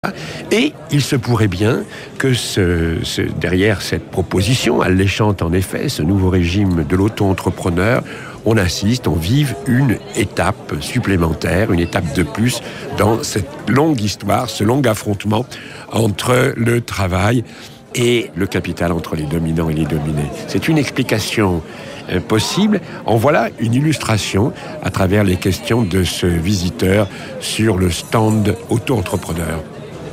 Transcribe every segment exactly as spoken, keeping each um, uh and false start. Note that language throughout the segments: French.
Et il se pourrait bien que ce, ce, derrière cette proposition alléchante en effet, ce nouveau régime de l'auto-entrepreneur, on assiste, on vive une étape supplémentaire, une étape de plus dans cette longue histoire, ce long affrontement entre le travail et le capital, entre les dominants et les dominés. C'est une explication euh, possible. En voilà une illustration à travers les questions de ce visiteur sur le stand auto-entrepreneur.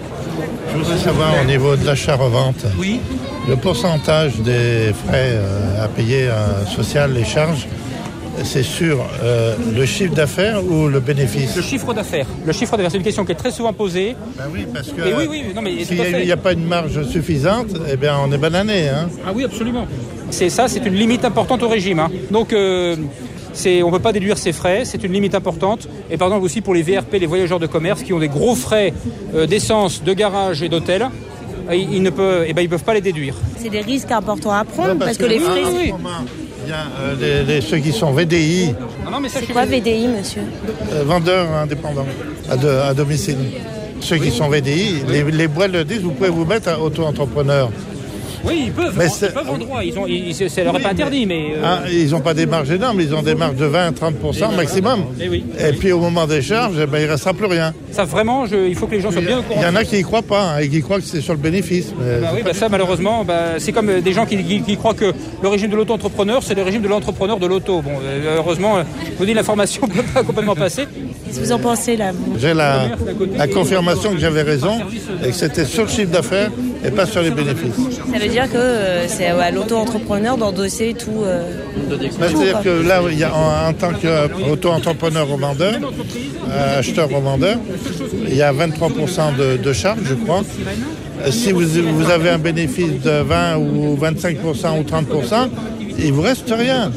Je voudrais savoir au niveau de l'achat-revente, oui. le pourcentage des frais euh, à payer euh, social, les charges, c'est sur euh, le chiffre d'affaires ou le bénéfice? Le chiffre d'affaires. Le chiffre d'affaires, c'est une question qui est très souvent posée. Ben oui, parce que Et oui, oui, non, mais s'il n'y a, a pas une marge suffisante, eh bien on est banané. Hein. Ah oui, absolument. C'est ça, c'est une limite importante au régime. Hein. Donc, euh, c'est, on ne peut pas déduire ces frais, c'est une limite importante. Et par exemple aussi pour les V R P, les voyageurs de commerce, qui ont des gros frais euh, d'essence, de garage et d'hôtel, ils, ils ne peuvent, eh ben, ils peuvent pas les déduire. C'est des risques importants à prendre, non, parce, parce que, que les frais... Ah, oui. Il y a euh, les, les, ceux qui sont V D I. Non, non, mais ça, c'est quoi V D I, monsieur? euh, Vendeurs indépendants, à, de, à domicile. Ceux oui. qui sont V D I, les, les boîtes le disent, vous pouvez vous mettre à auto-entrepreneur. Oui, ils peuvent, mais ils peuvent en droit, ils ont, ils, ça leur est oui, pas interdit, mais... Euh... Ah, ils n'ont pas des marges énormes, ils ont des marges de vingt à trente pour cent maximum. Et, oui. et puis au moment des charges, eh ben, il ne restera plus rien. Ça vraiment, je, il faut que les gens soient bien au courant. Il y en a qui n'y croient pas, hein, et qui croient que c'est sur le bénéfice. Mais bah oui, bah ça malheureusement, bah, c'est comme des gens qui, qui, qui croient que le régime de l'auto-entrepreneur, c'est le régime de l'entrepreneur de l'auto. Bon, euh, heureusement, je vous dis, l'information ne peut pas complètement passer. Qu'est-ce que vous en pensez là? J'ai la, la confirmation que j'avais raison, et que c'était sur le chiffre d'affaires et pas sur les bénéfices. Ça veut dire que euh, c'est à l'auto-entrepreneur d'endosser tout. Euh, bah, C'est-à-dire que là, il y a, en, en tant qu'auto-entrepreneur au vendeur, euh, acheteur au vendeur, il y a vingt-trois pour cent de, de charges, je crois. Si vous, vous avez un bénéfice de vingt ou vingt-cinq pour cent ou trente pour cent, il ne vous reste rien.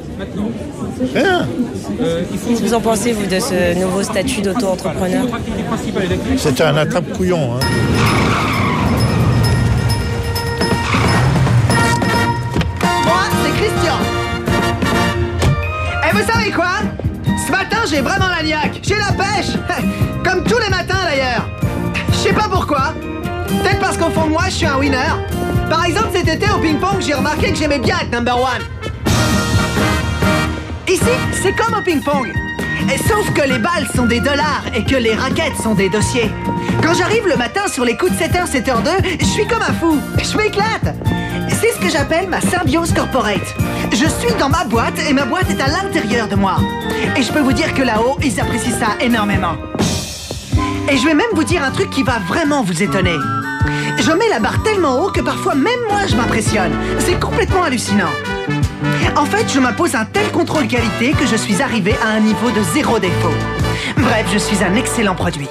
Rien. Qu'est-ce que vous en pensez, vous, de ce nouveau statut d'auto-entrepreneur? C'est un attrape-couillon. Hein. Et vous savez quoi? Ce matin, j'ai vraiment la niaque. J'ai la pêche. Comme tous les matins, d'ailleurs. Je sais pas pourquoi. Peut-être parce qu'au fond de moi, je suis un winner. Par exemple, cet été, au ping-pong, j'ai remarqué que j'aimais bien être number one. Ici, c'est comme au ping-pong. Et sauf que les balles sont des dollars et que les raquettes sont des dossiers. Quand j'arrive le matin sur les coups de sept heures, sept heures deux, je suis comme un fou. Je m'éclate. C'est ce que j'appelle ma symbiose corporate. Je suis dans ma boîte et ma boîte est à l'intérieur de moi. Et je peux vous dire que là-haut, ils apprécient ça énormément. Et je vais même vous dire un truc qui va vraiment vous étonner. Je mets la barre tellement haut que parfois même moi je m'impressionne. C'est complètement hallucinant. En fait, je m'impose un tel contrôle qualité que je suis arrivé à un niveau de zéro défaut. Bref, je suis un excellent produit.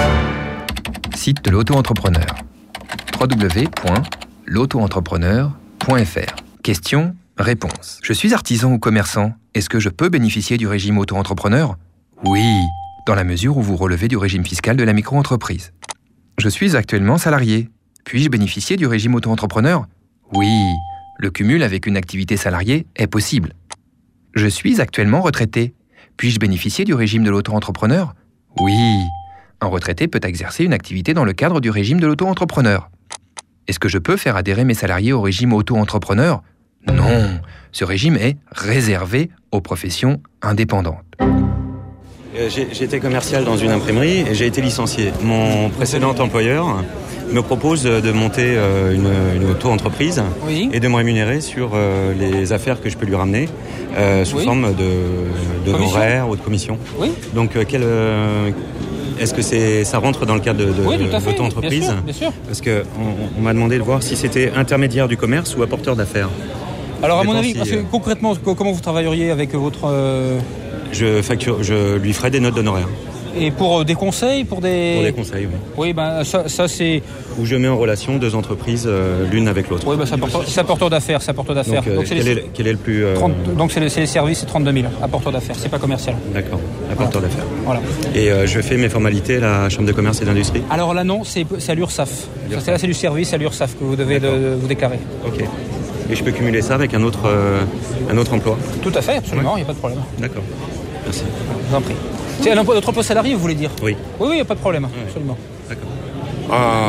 Site de l'auto-entrepreneur. w w w point l'auto-entrepreneur point f r. Question, réponse. Je suis artisan ou commerçant. Est-ce que je peux bénéficier du régime auto-entrepreneur? Oui, dans la mesure où vous relevez du régime fiscal de la micro-entreprise. Je suis actuellement salarié. Puis-je bénéficier du régime auto-entrepreneur? Oui, le cumul avec une activité salariée est possible. Je suis actuellement retraité. Puis-je bénéficier du régime de l'auto-entrepreneur? Oui, un retraité peut exercer une activité dans le cadre du régime de l'auto-entrepreneur. Est-ce que je peux faire adhérer mes salariés au régime auto-entrepreneur? Non, ce régime est réservé aux professions indépendantes. J'ai, j'ai été commercial dans une imprimerie et j'ai été licencié. Mon précédent employeur me propose de monter une, une auto-entreprise oui. et de me rémunérer sur les affaires que je peux lui ramener euh, sous oui. forme de, de horaires ou de commission. Oui. Donc, quel, est-ce que c'est, ça rentre dans le cadre de, de oui, tout à fait. l'auto-entreprise? Bien sûr, bien sûr. Parce qu'on on m'a demandé de voir si c'était intermédiaire du commerce ou apporteur d'affaires. Alors, à mon avis, si, parce que euh... concrètement, comment vous travailleriez avec votre... Euh... Je facture, je lui ferai des notes d'honoraires. Et pour des conseils, pour des... Pour des conseils, oui. Oui, ben ça, ça c'est... Où je mets en relation deux entreprises euh, l'une avec l'autre. Oui, ben c'est apporteur, c'est apporteur d'affaires, c'est apporteur d'affaires. Donc, euh, donc c'est quel, les... est, quel est le plus... Euh... trente, donc c'est, le, c'est les services, c'est trente-deux mille, apporteur d'affaires, c'est pas commercial. D'accord, apporteur voilà. d'affaires. Voilà. Et euh, je fais mes formalités à la Chambre de commerce et d'industrie? Alors là non, c'est, c'est à l'URSSAF. l'URSSAF. Là c'est du service à l'URSSAF que vous devez de, vous déclarer. Ok. Et je peux cumuler ça avec un autre, euh, un autre emploi? Tout à fait, absolument, il n'y a pas de problème. D'accord, merci. Je vous en prie. C'est un emploi, notre emploi salarié, vous voulez dire? Oui. Oui, oui, il n'y a pas de problème, ouais. Absolument. D'accord. Ah,